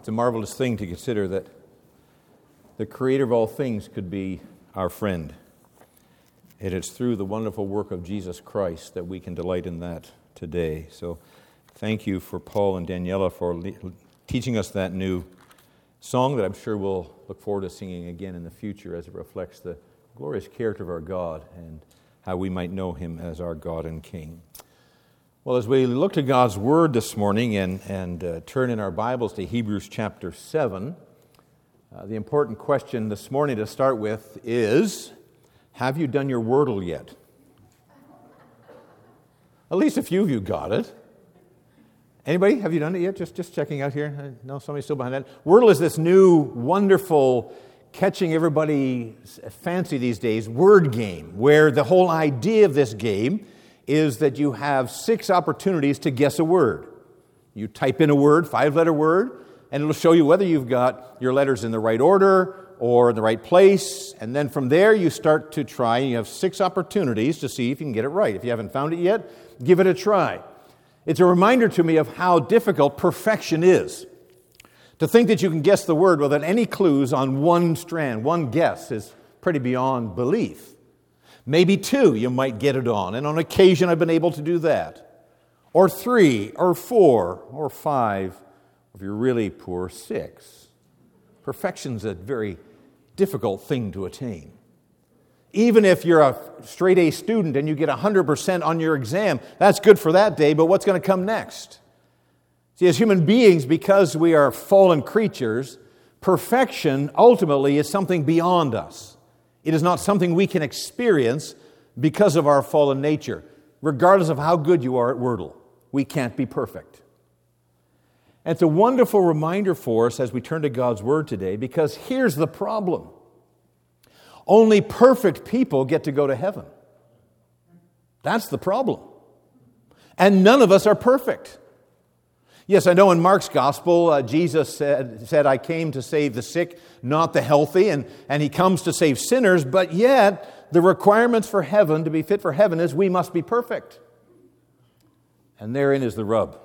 It's a marvelous thing to consider that the Creator of all things could be our friend. It is through the wonderful work of Jesus Christ that we can delight in that today. So thank you for Paul and Daniela for teaching us that new song that I'm sure we'll look forward to singing again in the future as it reflects the glorious character of our God and how we might know Him as our God and King. Well, as we look to God's Word this morning and turn in our Bibles to Hebrews chapter 7, the important question this morning to start with is, have you done your Wordle yet? At least a few of you got it. Anybody? Have you done it yet? Just checking out here. No, somebody's still behind that. Wordle is this new, wonderful, catching everybody's fancy these days, word game, where the whole idea of this game is that you have 6 opportunities to guess a word. You type in a word, 5-letter word, and it'll show you whether you've got your letters in the right order or in the right place, and then from there you start to try, and you have 6 opportunities to see if you can get it right. If you haven't found it yet, give it a try. It's a reminder to me of how difficult perfection is. To think that you can guess the word without any clues on one strand, one guess, is pretty beyond belief. Maybe 2 you might get it on, and on occasion I've been able to do that. Or 3, or 4, or 5, if you're really poor, 6. Perfection's a very difficult thing to attain. Even if you're a straight A student and you get 100% on your exam, that's good for that day, but what's going to come next? See, as human beings, because we are fallen creatures, perfection ultimately is something beyond us. It is not something we can experience because of our fallen nature. Regardless of how good you are at Wordle, we can't be perfect. And it's a wonderful reminder for us as we turn to God's Word today, because here's the problem. Only perfect people get to go to heaven. That's the problem. And none of us are perfect. Yes, I know in Mark's Gospel, Jesus said, I came to save the sick, not the healthy, and He comes to save sinners, but yet the requirements for heaven, to be fit for heaven, is we must be perfect. And therein is the rub.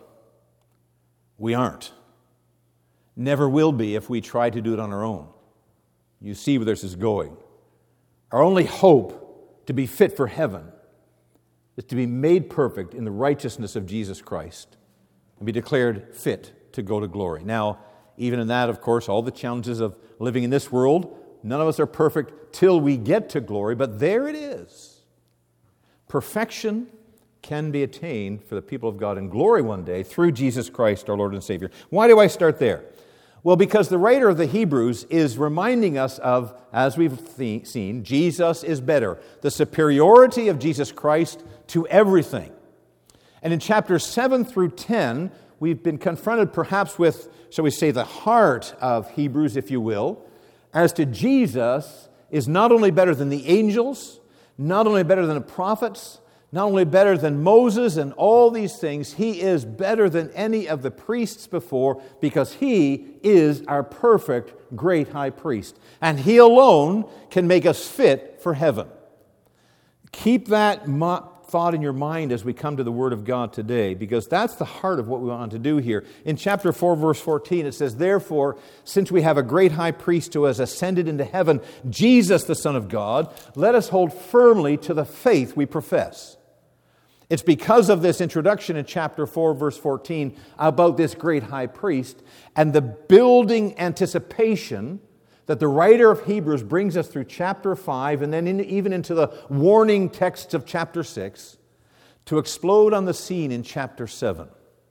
We aren't. Never will be if we try to do it on our own. You see where this is going. Our only hope to be fit for heaven is to be made perfect in the righteousness of Jesus Christ and be declared fit to go to glory. Now, even in that, of course, all the challenges of living in this world, none of us are perfect till we get to glory, but there it is. Perfection can be attained for the people of God in glory one day through Jesus Christ, our Lord and Savior. Why do I start there? Well, because the writer of the Hebrews is reminding us of, as we've seen, Jesus is better. The superiority of Jesus Christ to everything. And in chapters 7 through 10, we've been confronted perhaps with, shall we say, the heart of Hebrews, if you will, as to Jesus is not only better than the angels, not only better than the prophets, not only better than Moses and all these things, He is better than any of the priests before because He is our perfect great high priest. And He alone can make us fit for heaven. Keep that thought in your mind as we come to the Word of God today, because that's the heart of what we want to do here. In chapter 4, verse 14, it says, Therefore, since we have a great high priest who has ascended into heaven, Jesus, the Son of God, let us hold firmly to the faith we profess. It's because of this introduction in chapter 4, verse 14, about this great high priest, and the building anticipation that the writer of Hebrews brings us through chapter 5 and then even into the warning texts of chapter 6 to explode on the scene in chapter 7.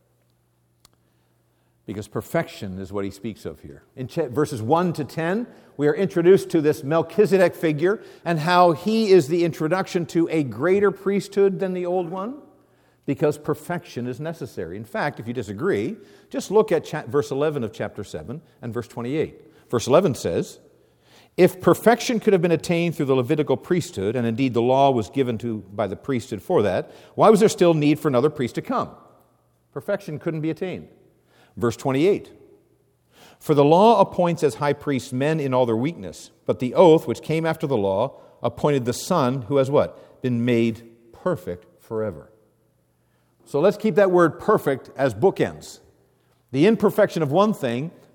Because perfection is what he speaks of here. In verses 1 to 10, we are introduced to this Melchizedek figure and how he is the introduction to a greater priesthood than the old one, because perfection is necessary. In fact, if you disagree, just look at verse 11 of chapter 7 and verse 28. Verse 11 says, If perfection could have been attained through the Levitical priesthood, and indeed the law was given by the priesthood for that, why was there still need for another priest to come? Perfection couldn't be attained. Verse 28, For the law appoints as high priests men in all their weakness, but the oath which came after the law appointed the Son who has what? Been made perfect forever. So let's keep that word perfect as bookends. The imperfection of one thing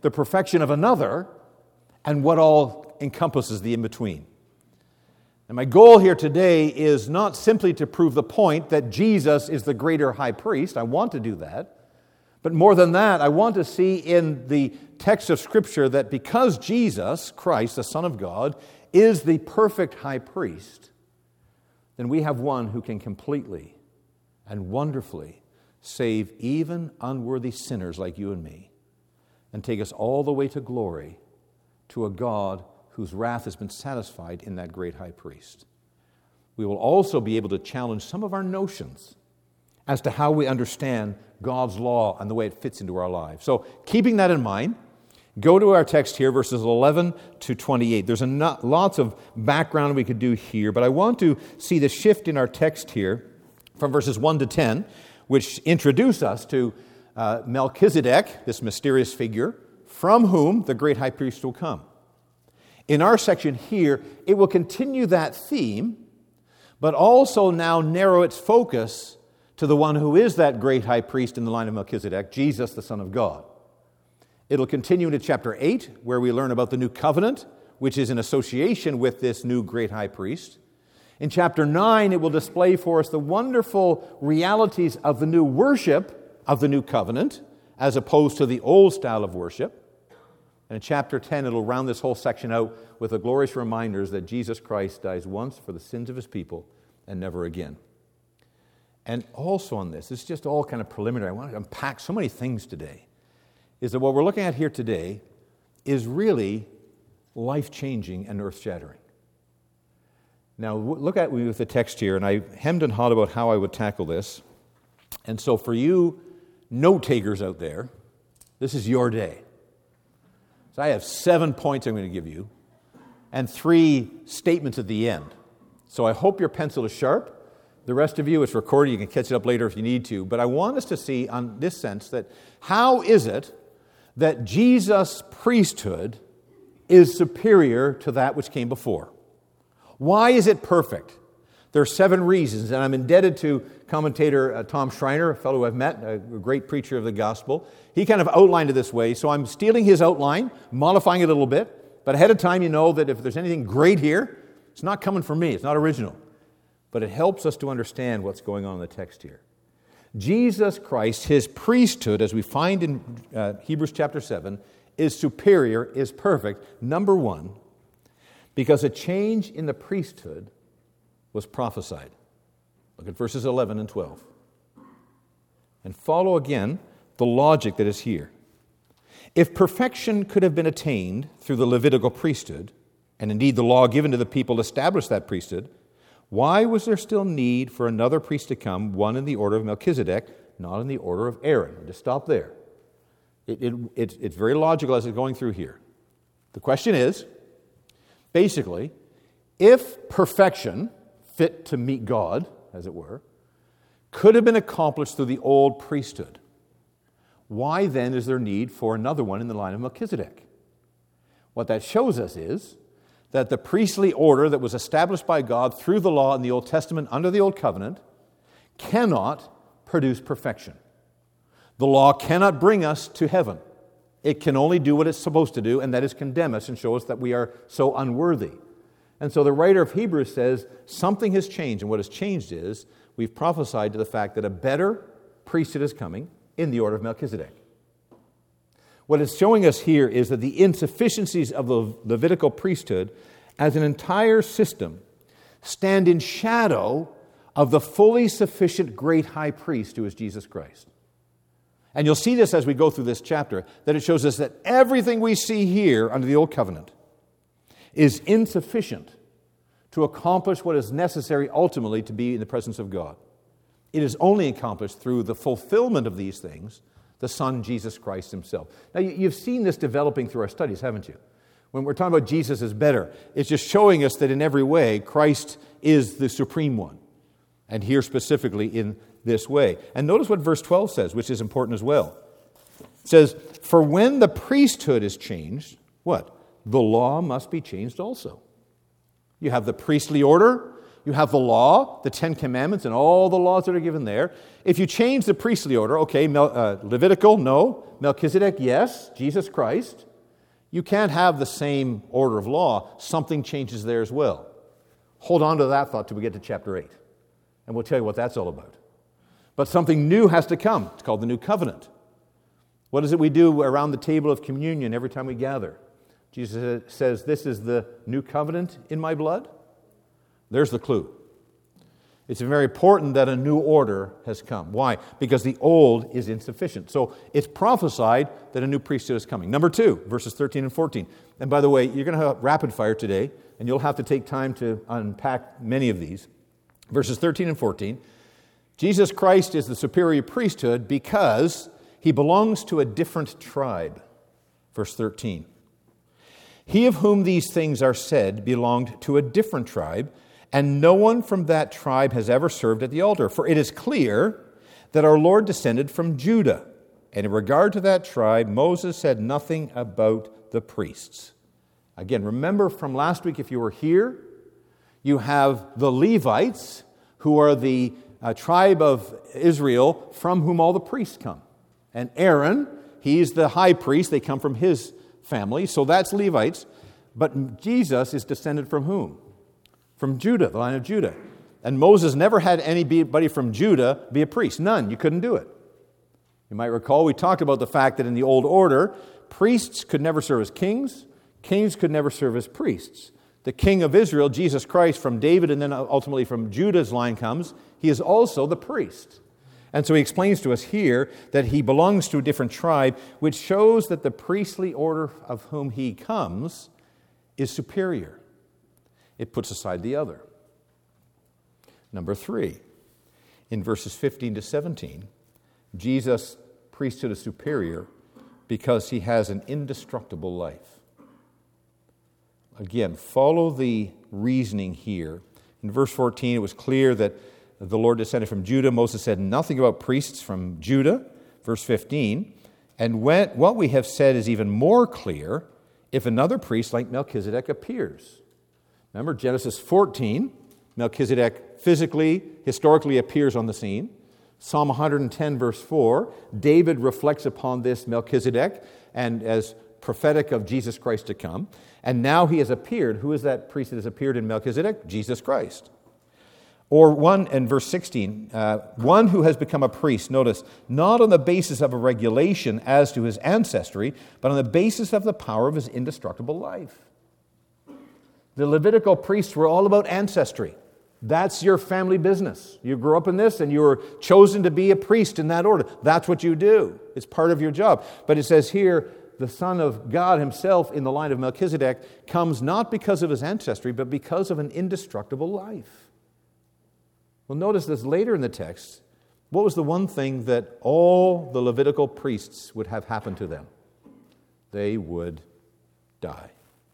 the perfection of another, and what all encompasses the in-between. And my goal here today is not simply to prove the point that Jesus is the greater high priest. I want to do that. But more than that, I want to see in the text of Scripture that because Jesus Christ, the Son of God, is the perfect high priest, then we have one who can completely and wonderfully save even unworthy sinners like you and me and take us all the way to glory to a God whose wrath has been satisfied in that great high priest. We will also be able to challenge some of our notions as to how we understand God's law and the way it fits into our lives. So, keeping that in mind, go to our text here, verses 11 to 28. There's lots of background we could do here, but I want to see the shift in our text here from verses 1 to 10, which introduce us to Melchizedek, this mysterious figure, from whom the great high priest will come. In our section here, it will continue that theme, but also now narrow its focus to the one who is that great high priest in the line of Melchizedek, Jesus, the Son of God. It'll continue into chapter 8, where we learn about the new covenant, which is in association with this new great high priest. In chapter 9, it will display for us the wonderful realities of the new worship of the new covenant, as opposed to the old style of worship. And in chapter 10, it'll round this whole section out with the glorious reminders that Jesus Christ dies once for the sins of his people and never again. And also on this, it's just all kind of preliminary. I want to unpack so many things today, is that what we're looking at here today is really life-changing and earth-shattering. Now, look at me with the text here, and I hemmed and hawed about how I would tackle this. And so for you note-takers out there, this is your day. So I have 7 points I'm going to give you and 3 statements at the end. So I hope your pencil is sharp. The rest of you, it's recorded. You can catch it up later if you need to. But I want us to see on this sense that how is it that Jesus' priesthood is superior to that which came before? Why is it perfect? There are 7 reasons, and I'm indebted to commentator Tom Schreiner, a fellow I've met, a great preacher of the gospel. He kind of outlined it this way, so I'm stealing his outline, modifying it a little bit, but ahead of time you know that if there's anything great here, it's not coming from me, it's not original. But it helps us to understand what's going on in the text here. Jesus Christ, his priesthood, as we find in Hebrews chapter 7, is superior, is perfect, number 1, because a change in the priesthood was prophesied. Look at verses 11 and 12. And follow again the logic that is here. If perfection could have been attained through the Levitical priesthood, and indeed the law given to the people established that priesthood, why was there still need for another priest to come, one in the order of Melchizedek, not in the order of Aaron? Just stop there. It's very logical as it's going through here. The question is, basically, if perfection, fit to meet God, as it were, could have been accomplished through the old priesthood, why then is there need for another one in the line of Melchizedek? What that shows us is that the priestly order that was established by God through the law in the Old Testament under the Old Covenant cannot produce perfection. The law cannot bring us to heaven. It can only do what it's supposed to do, and that is condemn us and show us that we are so unworthy. And so the writer of Hebrews says something has changed, and what has changed is we've prophesied to the fact that a better priesthood is coming in the order of Melchizedek. What it's showing us here is that the insufficiencies of the Levitical priesthood as an entire system stand in shadow of the fully sufficient great high priest who is Jesus Christ. And you'll see this as we go through this chapter, that it shows us that everything we see here under the Old Covenant is insufficient to accomplish what is necessary ultimately to be in the presence of God. It is only accomplished through the fulfillment of these things, the Son, Jesus Christ himself. Now, you've seen this developing through our studies, haven't you? When we're talking about Jesus is better, it's just showing us that in every way, Christ is the supreme one. And here specifically in this way. And notice what verse 12 says, which is important as well. It says, for when the priesthood is changed, what? The law must be changed also. You have the priestly order, You have the law, the Ten Commandments, and all the laws that are given there. If you change the priestly order, okay, Levitical, no. Melchizedek, yes. Jesus Christ. You can't have the same order of law. Something changes there as well. Hold on to that thought till we get to chapter 8. And we'll tell you what that's all about. But something new has to come. It's called the New Covenant. What is it we do around the table of communion every time we gather? Jesus says, this is the new covenant in my blood. There's the clue. It's very important that a new order has come. Why? Because the old is insufficient. So it's prophesied that a new priesthood is coming. Number 2, verses 13 and 14. And by the way, you're going to have rapid fire today, and you'll have to take time to unpack many of these. Verses 13 and 14. Jesus Christ is the superior priesthood because he belongs to a different tribe. Verse 13. He of whom these things are said belonged to a different tribe, and no one from that tribe has ever served at the altar. For it is clear that our Lord descended from Judah. And in regard to that tribe, Moses said nothing about the priests. Again, remember from last week, if you were here, you have the Levites, who are the tribe of Israel from whom all the priests come. And Aaron, he's the high priest. They come from his family. So that's Levites. But Jesus is descended from whom? From Judah, the line of Judah. And Moses never had anybody from Judah be a priest. None. You couldn't do it. You might recall we talked about the fact that in the old order, priests could never serve as kings. Kings could never serve as priests. The king of Israel, Jesus Christ, from David and then ultimately from Judah's line comes. He is also the priest. And so he explains to us here that he belongs to a different tribe, which shows that the priestly order of whom he comes is superior. It puts aside the other. Number 3, in verses 15 to 17, Jesus' priesthood is superior because he has an indestructible life. Again, follow the reasoning here. In verse 14, it was clear that the Lord descended from Judah. Moses said nothing about priests from Judah. Verse 15, and what we have said is even more clear if another priest like Melchizedek appears. Remember, Genesis 14, Melchizedek physically, historically appears on the scene. Psalm 110, verse 4, David reflects upon this Melchizedek and as prophetic of Jesus Christ to come. And now he has appeared. Who is that priest that has appeared in Melchizedek? Jesus Christ. Or one, in verse 16, one who has become a priest, notice, not on the basis of a regulation as to his ancestry, but on the basis of the power of his indestructible life. The Levitical priests were all about ancestry. That's your family business. You grew up in this and you were chosen to be a priest in that order. That's what you do. It's part of your job. But it says here, the Son of God himself in the line of Melchizedek comes not because of his ancestry, but because of an indestructible life. Well, notice this later in the text. What was the one thing that all the Levitical priests would have happen to them? They would die.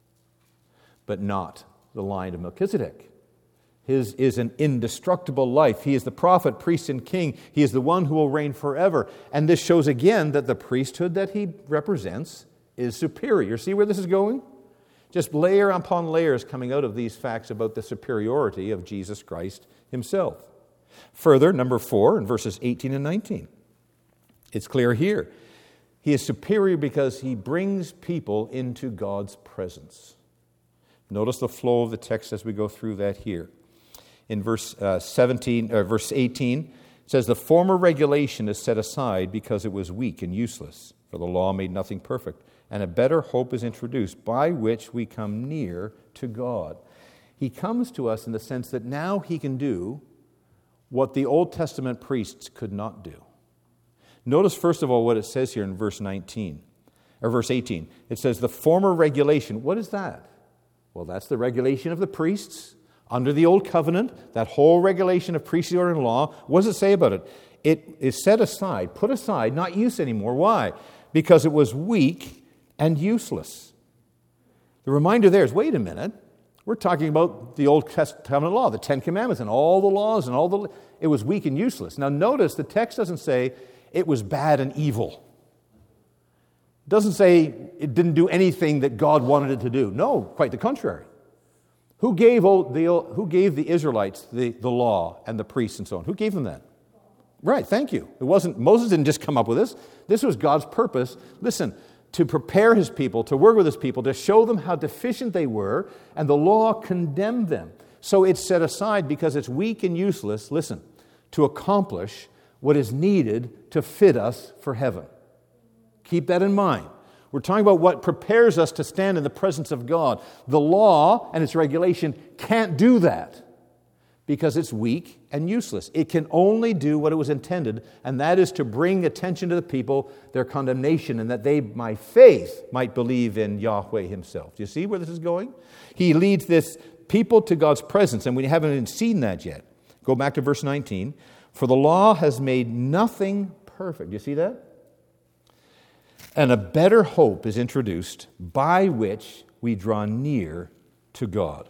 But not the line of Melchizedek. His is an indestructible life. He is the prophet, priest, and king. He is the one who will reign forever. And this shows again that the priesthood that he represents is superior. See where this is going? Just layer upon layers coming out of these facts about the superiority of Jesus Christ himself. Further, number 4, in verses 18 and 19. It's clear here. He is superior because he brings people into God's presence. Notice the flow of the text as we go through that here. In verse 18, it says, the former regulation is set aside because it was weak and useless, for the law made nothing perfect, and a better hope is introduced by which we come near to God. He comes to us in the sense that now he can do what the Old Testament priests could not do. Notice, first of all, what it says here in verse 18. It says, the former regulation. What is that? Well, that's the regulation of the priests under the Old Covenant, that whole regulation of priestly order and law. What does it say about it? It is set aside, put aside, not used anymore. Why? Because it was weak and useless. The reminder there is, wait a minute, we're talking about the Old Covenant law, the Ten Commandments and all the laws and it was weak and useless. Now notice the text doesn't say it was bad and evil. It doesn't say it didn't do anything that God wanted it to do. No, quite the contrary. Who gave the Israelites the law and the priests and so on? Who gave them that? Right, thank you. Moses didn't just come up with this. This was God's purpose. Listen, to prepare his people, to work with his people, to show them how deficient they were, and the law condemned them. So it's set aside because it's weak and useless, listen, to accomplish what is needed to fit us for heaven. Keep that in mind. We're talking about what prepares us to stand in the presence of God. The law and its regulation can't do that because it's weak and useless. It can only do what it was intended, and that is to bring attention to the people, their condemnation, and that they, by faith, might believe in Yahweh himself. Do you see where this is going? He leads this people to God's presence, and we haven't even seen that yet. Go back to verse 19. For the law has made nothing perfect. Do you see that? And a better hope is introduced by which we draw near to God.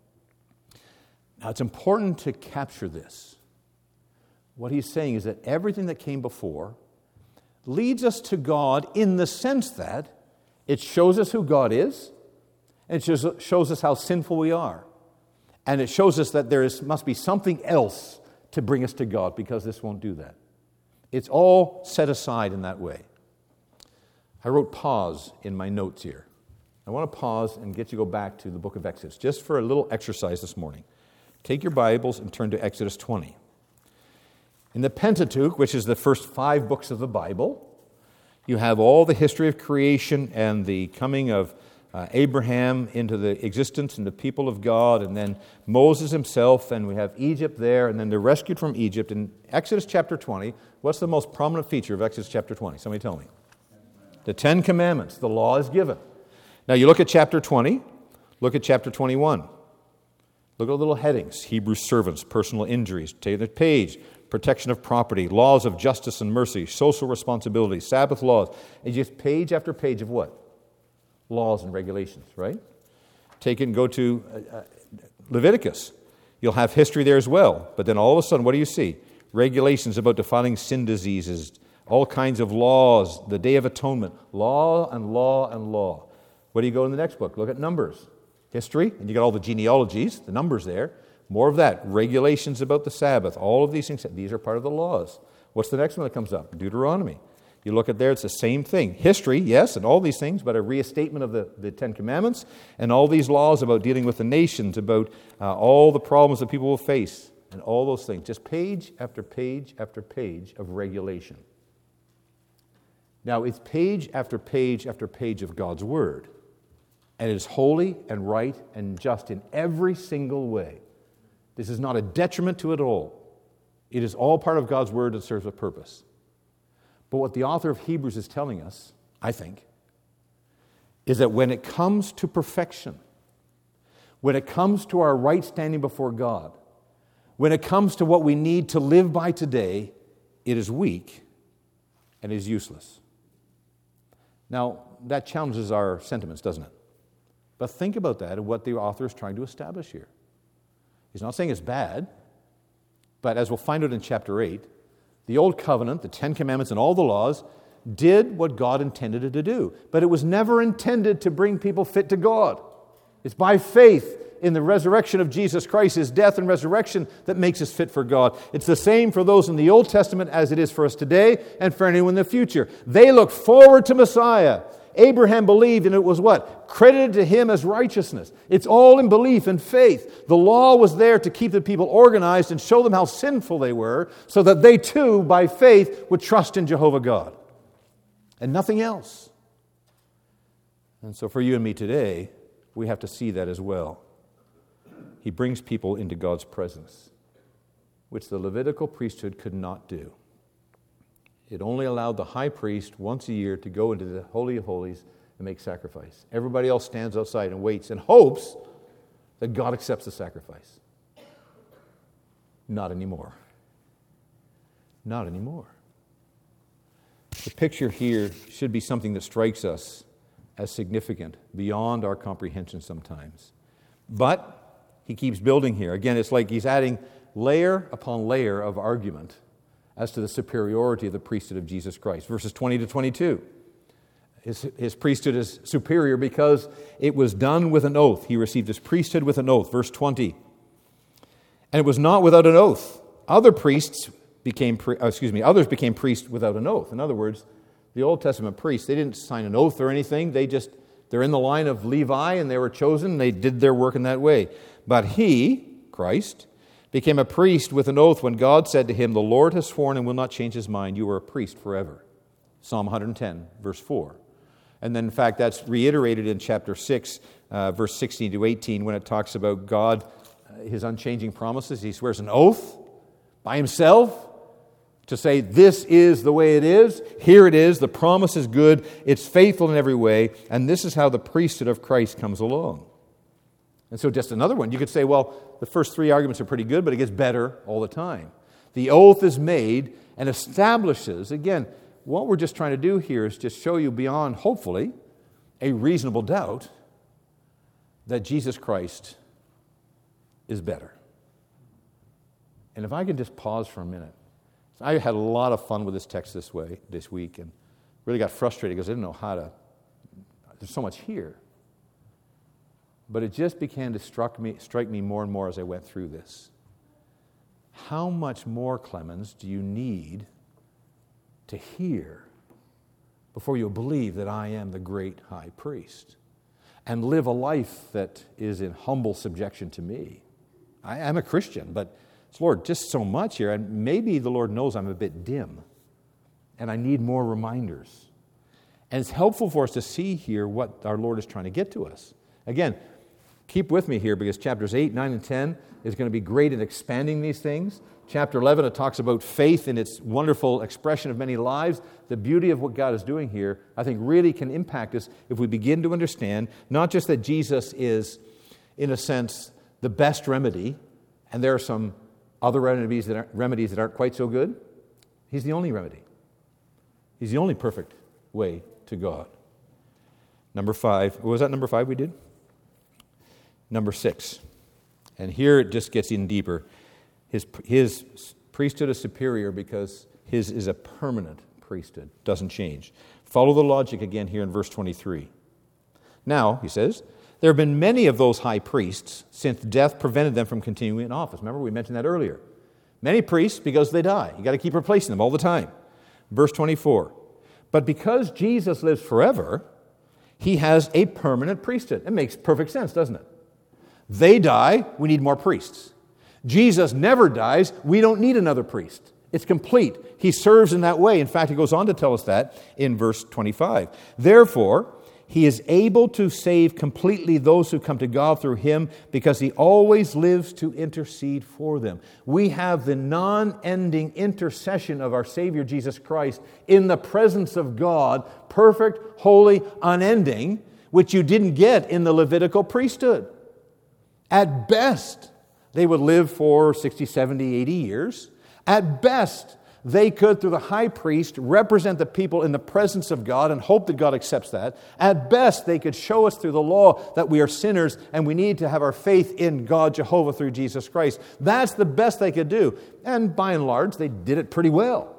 Now, it's important to capture this. What he's saying is that everything that came before leads us to God in the sense that it shows us who God is, and it shows us how sinful we are. And it shows us that must be something else to bring us to God, because this won't do that. It's all set aside in that way. I wrote pause in my notes here. I want to pause and get you to go back to the book of Exodus, just for a little exercise this morning. Take your Bibles and turn to Exodus 20. In the Pentateuch, which is the first 5 books of the Bible, you have all the history of creation and the coming of Abraham into the existence and the people of God, and then Moses himself, and we have Egypt there, and then they're rescued from Egypt. In Exodus chapter 20, what's the most prominent feature of Exodus chapter 20? Somebody tell me. The 10 Commandments. The law is given. Now you look at chapter 20, look at chapter 21. Look at the little headings. Hebrew servants, personal injuries. Take the page. Protection of property, laws of justice and mercy, social responsibility, Sabbath laws. And just page after page of what? Laws and regulations, right? Take it and go to Leviticus. You'll have history there as well. But then all of a sudden, what do you see? Regulations about defiling sin diseases, all kinds of laws, the Day of Atonement, law and law and law. What do you go in the next book? Look at Numbers. History, and you got all the genealogies, the numbers there. More of that. Regulations about the Sabbath. All of these things. These are part of the laws. What's the next one that comes up? Deuteronomy. You look at there, it's the same thing. History, yes, and all these things, but a restatement of the 10 Commandments and all these laws about dealing with the nations, about all the problems that people will face, and all those things. Just page after page after page of regulation. Now, it's page after page after page of God's Word. And it is holy and right and just in every single way. This is not a detriment to it at all. It is all part of God's Word that serves a purpose. But what the author of Hebrews is telling us, I think, is that when it comes to perfection, when it comes to our right standing before God, when it comes to what we need to live by today, it is weak and is useless. Now, that challenges our sentiments, doesn't it? But think about that and what the author is trying to establish here. He's not saying it's bad, but as we'll find out in chapter 8, the Old Covenant, the 10 Commandments, and all the laws did what God intended it to do. But it was never intended to bring people fit to God. It's by faith in the resurrection of Jesus Christ, His death and resurrection, that makes us fit for God. It's the same for those in the Old Testament as it is for us today and for anyone in the future. They look forward to Messiah. Abraham believed, and it was what? Credited to him as righteousness. It's all in belief and faith. The law was there to keep the people organized and show them how sinful they were, so that they too, by faith, would trust in Jehovah God. And nothing else. And so for you and me today, we have to see that as well. He brings people into God's presence, which the Levitical priesthood could not do. It only allowed the high priest once a year to go into the Holy of Holies and make sacrifice. Everybody else stands outside and waits and hopes that God accepts the sacrifice. Not anymore. Not anymore. The picture here should be something that strikes us as significant, beyond our comprehension sometimes. But he keeps building here. Again, it's like he's adding layer upon layer of argument as to the superiority of the priesthood of Jesus Christ. Verses 20 to 22. His priesthood is superior because it was done with an oath. He received his priesthood with an oath. Verse 20. And it was not without an oath. Others became priests without an oath. In other words, the Old Testament priests, they didn't sign an oath or anything. They're in the line of Levi, and they were chosen. They did their work in that way. But he, Christ, became a priest with an oath when God said to him, "The Lord has sworn and will not change his mind. You are a priest forever." Psalm 110, verse 4. And then, in fact, that's reiterated in chapter 6, verse 16 to 18, when it talks about God, his unchanging promises. He swears an oath by himself to say, this is the way it is. Here it is. The promise is good. It's faithful in every way. And this is how the priesthood of Christ comes along. And so just another one. You could say, well, the first three arguments are pretty good, but it gets better all the time. The oath is made and establishes, again, what we're just trying to do here is just show you beyond, hopefully, a reasonable doubt that Jesus Christ is better. And if I could just pause for a minute. I had a lot of fun with this text this week and really got frustrated because I didn't know how to. There's so much here. But it just began to strike me more and more as I went through this. How much more, Clemens, do you need to hear before you believe that I am the great high priest and live a life that is in humble subjection to me? I am a Christian, but Lord, just so much here, and maybe the Lord knows I'm a bit dim, and I need more reminders. And it's helpful for us to see here what our Lord is trying to get to us. Again, keep with me here, because chapters 8, 9, and 10 is going to be great in expanding these things. Chapter 11, it talks about faith in its wonderful expression of many lives. The beauty of what God is doing here, I think, really can impact us if we begin to understand not just that Jesus is, in a sense, the best remedy, and there are some other remedies that aren't quite so good. He's the only remedy. He's the only perfect way to God. Number 5. Was that number 5 we did? Number 6. And here it just gets in deeper. His priesthood is superior because his is a permanent priesthood. Doesn't change. Follow the logic again here in verse 23. Now, he says, there have been many of those high priests since death prevented them from continuing in office. Remember, we mentioned that earlier. Many priests because they die. You've got to keep replacing them all the time. Verse 24. But because Jesus lives forever, he has a permanent priesthood. It makes perfect sense, doesn't it? They die, we need more priests. Jesus never dies, we don't need another priest. It's complete. He serves in that way. In fact, he goes on to tell us that in verse 25. Therefore, he is able to save completely those who come to God through him because he always lives to intercede for them. We have the non-ending intercession of our Savior Jesus Christ in the presence of God, perfect, holy, unending, which you didn't get in the Levitical priesthood. At best, they would live for 60, 70, 80 years. At best, they could, through the high priest, represent the people in the presence of God and hope that God accepts that. At best, they could show us through the law that we are sinners and we need to have our faith in God, Jehovah, through Jesus Christ. That's the best they could do. And by and large, they did it pretty well.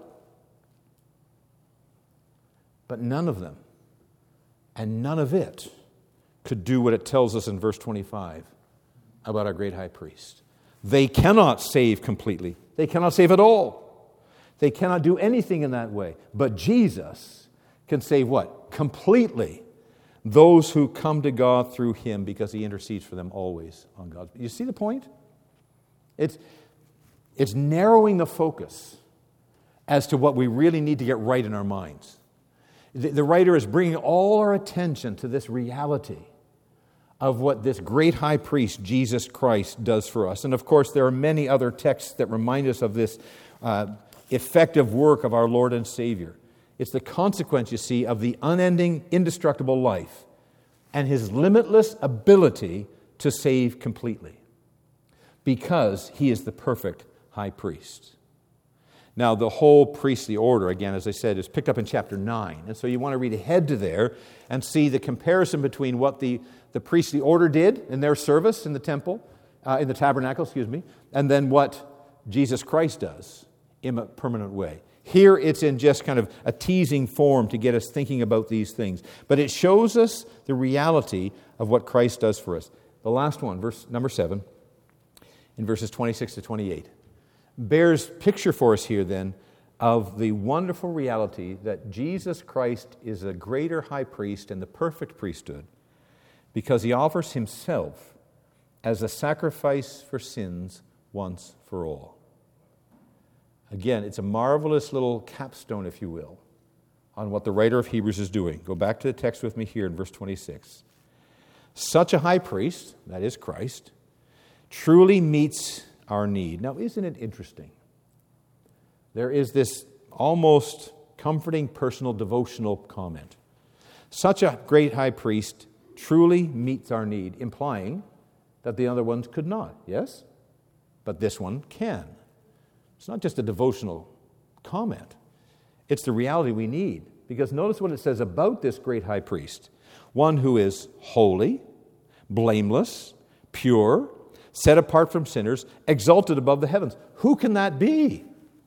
But none of them, and none of it, could do what it tells us in verse 25 about our great high priest. They cannot save completely. They cannot save at all. They cannot do anything in that way. But Jesus can save what? Completely. Those who come to God through him because he intercedes for them always on God. You see the point? It's narrowing the focus as to what we really need to get right in our minds. The writer is bringing all our attention to this reality of what this great high priest, Jesus Christ, does for us. And of course, there are many other texts that remind us of this effective work of our Lord and Savior. It's the consequence, you see, of the unending, indestructible life and his limitless ability to save completely because he is the perfect high priest. Now, the whole priestly order, again, as I said, is picked up in chapter 9. And so you want to read ahead to there and see the comparison between what the priestly order did in their service in the temple, in the tabernacle, and then what Jesus Christ does in a permanent way. Here it's in just kind of a teasing form to get us thinking about these things. But it shows us the reality of what Christ does for us. The last one, verse number 7, in verses 26 to 28, bears picture for us here then of the wonderful reality that Jesus Christ is a greater high priest and the perfect priesthood because he offers himself as a sacrifice for sins once for all. Again, it's a marvelous little capstone, if you will, on what the writer of Hebrews is doing. Go back to the text with me here in verse 26. Such a high priest, that is Christ, truly meets our need. Now, isn't it interesting? There is this almost comforting personal devotional comment. Such a great high priest truly meets our need, implying that the other ones could not, yes? But this one can. It's not just a devotional comment. It's the reality we need. Because notice what it says about this great high priest. One who is holy, blameless, pure, set apart from sinners, exalted above the heavens. Who can that be?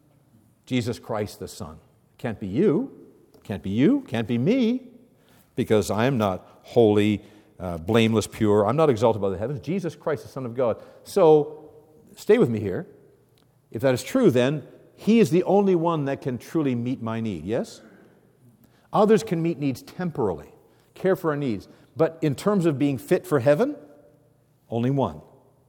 Jesus Christ the Son. Can't be you. Can't be you. Can't be me. Because I am not holy, blameless, pure. I'm not exalted above the heavens. Jesus Christ, the Son of God. So, stay with me here. If that is true, then, he is the only one that can truly meet my need, yes? Others can meet needs temporally, care for our needs. But in terms of being fit for heaven, only one.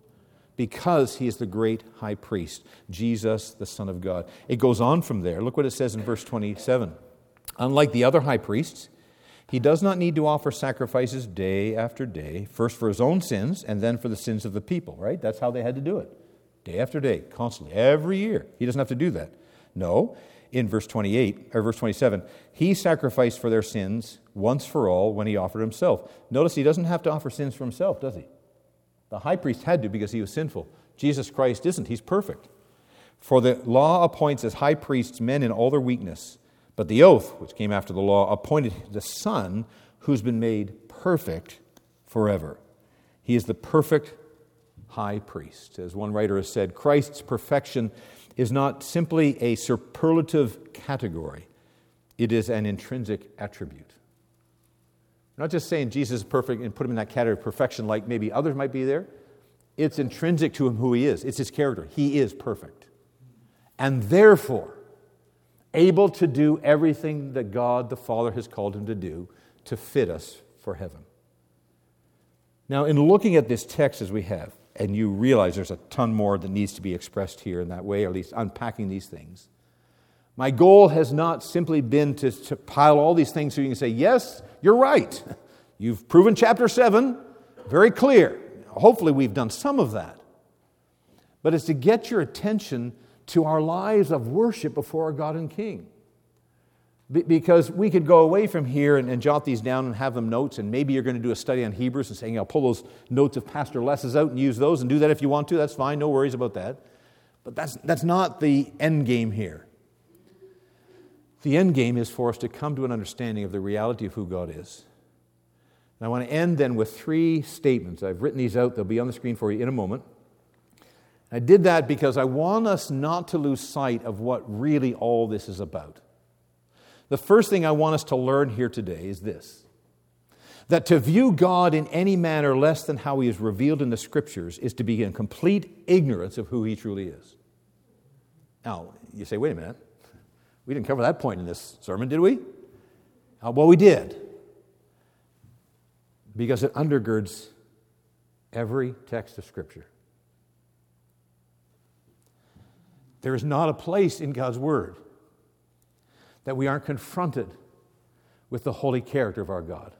Because he is the great high priest, Jesus, the Son of God. It goes on from there. Look what it says in verse 27. Unlike the other high priests, he does not need to offer sacrifices day after day, first for his own sins and then for the sins of the people, right? That's how they had to do it. Day after day, constantly, every year. He doesn't have to do that. No, in verse 27, he sacrificed for their sins once for all when he offered himself. Notice he doesn't have to offer sins for himself, does he? The high priest had to because he was sinful. Jesus Christ isn't. He's perfect. For the law appoints as high priests men in all their weakness, but the oath, which came after the law, appointed the Son who's been made perfect forever. He is the perfect high priest. As one writer has said, Christ's perfection is not simply a superlative category. It is an intrinsic attribute. I'm not just saying Jesus is perfect and put him in that category of perfection like maybe others might be there. It's intrinsic to him who he is. It's his character. He is perfect. And therefore, able to do everything that God the Father has called him to do to fit us for heaven. Now, in looking at this text as we have, and you realize there's a ton more that needs to be expressed here in that way, or at least unpacking these things. My goal has not simply been to pile all these things so you can say, yes, you're right. You've proven chapter 7 very clear. Hopefully we've done some of that. But it's to get your attention to our lives of worship before our God and King. Because we could go away from here and jot these down and have them notes, and maybe you're going to do a study on Hebrews and saying, I'll pull those notes of Pastor Les's out and use those, and do that if you want to. That's fine, no worries about that. But that's not the end game here. The end game is for us to come to an understanding of the reality of who God is. And I want to end then with 3 statements. I've written these out. They'll be on the screen for you in a moment. I did that because I want us not to lose sight of what really all this is about. The first thing I want us to learn here today is this: that to view God in any manner less than how he is revealed in the Scriptures is to be in complete ignorance of who he truly is. Now, you say, wait a minute. We didn't cover that point in this sermon, did we? Well, we did. Because it undergirds every text of Scripture. There is not a place in God's Word that we aren't confronted with the holy character of our God.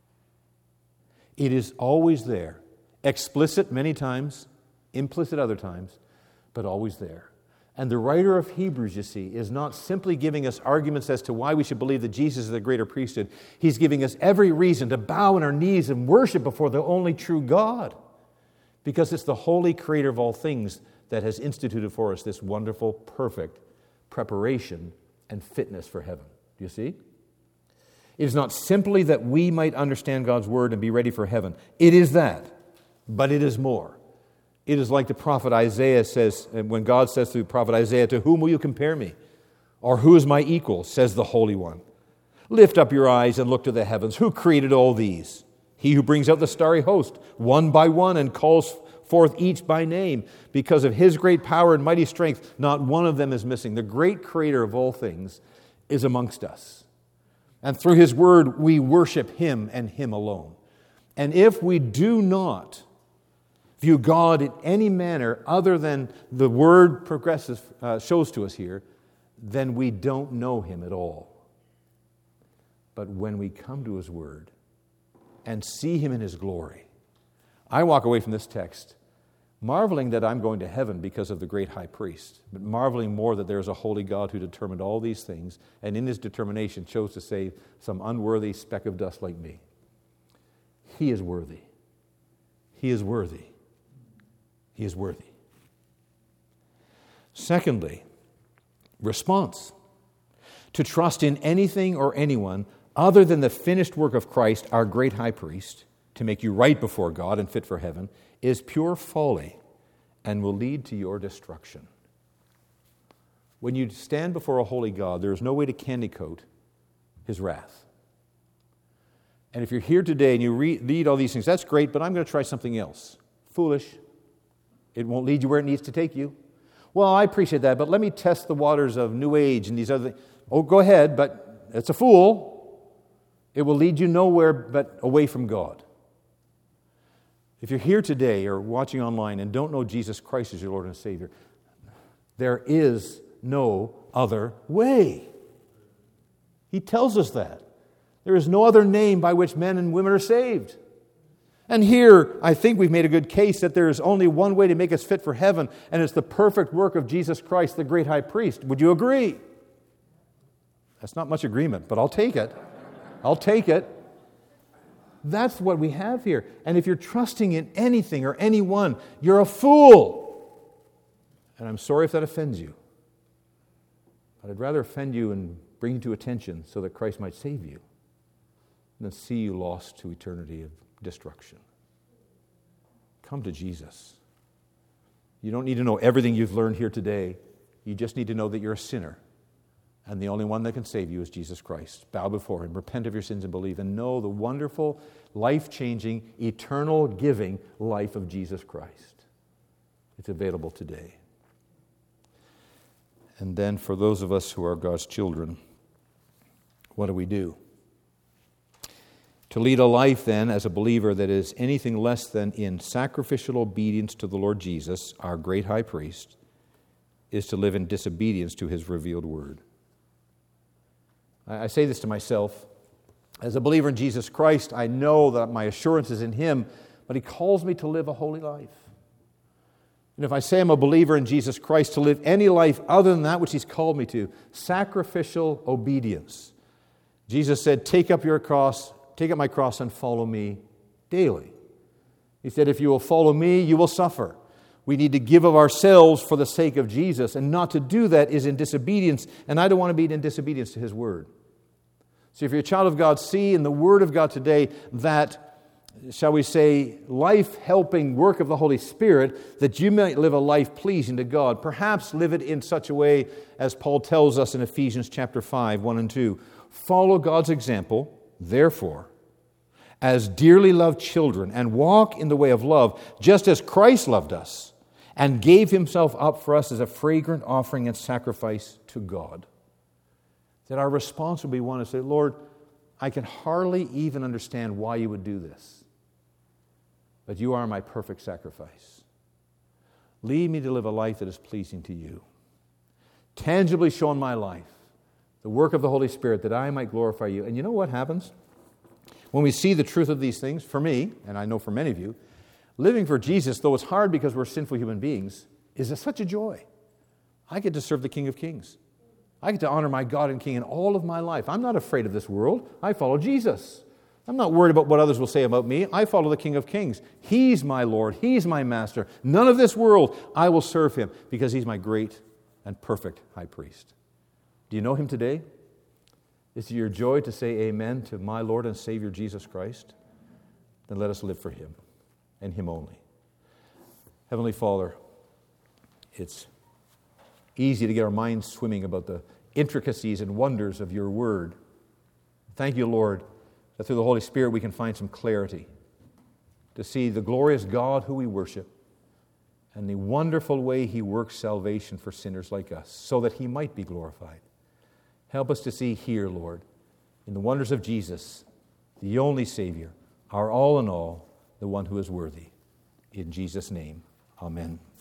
It is always there. Explicit many times, implicit other times, but always there. And the writer of Hebrews, you see, is not simply giving us arguments as to why we should believe that Jesus is the greater priesthood. He's giving us every reason to bow on our knees and worship before the only true God. Because it's the holy creator of all things that has instituted for us this wonderful, perfect preparation and fitness for heaven. Do you see? It is not simply that we might understand God's Word and be ready for heaven. It is that, but it is more. It is like the prophet Isaiah says, when God says through the prophet Isaiah, "To whom will you compare me? Or who is my equal?" says the Holy One. "Lift up your eyes and look to the heavens. Who created all these? He who brings out the starry host, one by one, and calls forth each by name. Because of His great power and mighty strength, not one of them is missing." The great Creator of all things is amongst us. And through His Word, we worship Him and Him alone. And if we do not view God in any manner other than the Word shows to us here, then we don't know Him at all. But when we come to His Word and see Him in His glory, I walk away from this text marveling that I'm going to heaven because of the great high priest, but marveling more that there is a holy God who determined all these things, and in His determination chose to save some unworthy speck of dust like me. He is worthy. He is worthy. He is worthy. Secondly, response. To trust in anything or anyone other than the finished work of Christ, our great high priest, to make you right before God and fit for heaven, is pure folly and will lead to your destruction. When you stand before a holy God, there is no way to candycoat His wrath. And if you're here today and you read all these things, that's great, but I'm going to try something else. Foolish. It won't lead you where it needs to take you. Well, I appreciate that, but let me test the waters of New Age and these other things. Oh, go ahead, but it's a fool. It will lead you nowhere but away from God. If you're here today or watching online and don't know Jesus Christ as your Lord and Savior, there is no other way. He tells us that. There is no other name by which men and women are saved. And here, I think we've made a good case that there is only one way to make us fit for heaven, and it's the perfect work of Jesus Christ, the great high priest. Would you agree? That's not much agreement, but I'll take it. I'll take it. That's what we have here. And if you're trusting in anything or anyone, you're a fool. And I'm sorry if that offends you. But I'd rather offend you and bring you to attention so that Christ might save you than see you lost to eternity of destruction. Come to Jesus. You don't need to know everything you've learned here today. You just need to know that you're a sinner. And the only one that can save you is Jesus Christ. Bow before Him, repent of your sins and believe, and know the wonderful, life-changing, eternal giving life of Jesus Christ. It's available today. And then for those of us who are God's children, what do we do? To lead a life, then, as a believer that is anything less than in sacrificial obedience to the Lord Jesus, our great high priest, is to live in disobedience to His revealed word. I say this to myself. As a believer in Jesus Christ, I know that my assurance is in Him, but He calls me to live a holy life. And if I say I'm a believer in Jesus Christ, to live any life other than that which He's called me to, sacrificial obedience. Jesus said, take up my cross and follow me daily. He said, if you will follow me, you will suffer. We need to give of ourselves for the sake of Jesus, and not to do that is in disobedience, and I don't want to be in disobedience to His word. So if you're a child of God, see in the Word of God today that, shall we say, life-helping work of the Holy Spirit, that you might live a life pleasing to God. Perhaps live it in such a way as Paul tells us in Ephesians chapter 5, 1 and 2. Follow God's example, therefore, as dearly loved children, and walk in the way of love, just as Christ loved us, and gave Himself up for us as a fragrant offering and sacrifice to God. That our response would be one to say, Lord, I can hardly even understand why You would do this, but You are my perfect sacrifice. Lead me to live a life that is pleasing to You. Tangibly show in my life the work of the Holy Spirit that I might glorify You. And you know what happens? When we see the truth of these things, for me, and I know for many of you, living for Jesus, though it's hard because we're sinful human beings, is such a joy. I get to serve the King of Kings. I get to honor my God and King in all of my life. I'm not afraid of this world. I follow Jesus. I'm not worried about what others will say about me. I follow the King of Kings. He's my Lord. He's my Master. None of this world. I will serve Him because He's my great and perfect high priest. Do you know Him today? Is it your joy to say amen to my Lord and Savior Jesus Christ? Then let us live for Him and Him only. Heavenly Father, it's easy to get our minds swimming about the intricacies and wonders of your word. Thank you, Lord, that through the Holy Spirit we can find some clarity to see the glorious God who we worship and the wonderful way He works salvation for sinners like us so that He might be glorified. Help us to see here, Lord, in the wonders of Jesus, the only Savior, our all in all, the one who is worthy. In Jesus' name, amen.